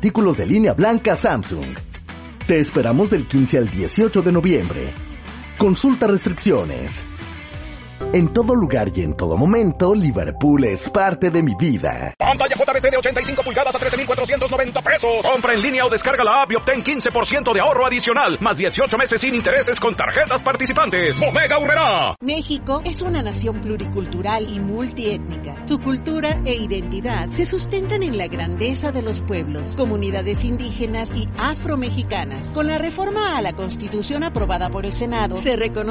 artículos de línea blanca Samsung. Te esperamos del 15 al 18 de noviembre. Consulta restricciones. En todo lugar y en todo momento, Liverpool es parte de mi vida. Pantalla JBC de 85 pulgadas a 13,490 pesos. Compra en línea o descarga la app y obtén 15% de ahorro adicional, más 18 meses sin intereses con tarjetas participantes. Bodega Aurrerá. México es una nación pluricultural y multiétnica. Su cultura e identidad se sustentan en la grandeza de los pueblos, comunidades indígenas y afromexicanas. Con la reforma a la Constitución aprobada por el Senado, se reconoce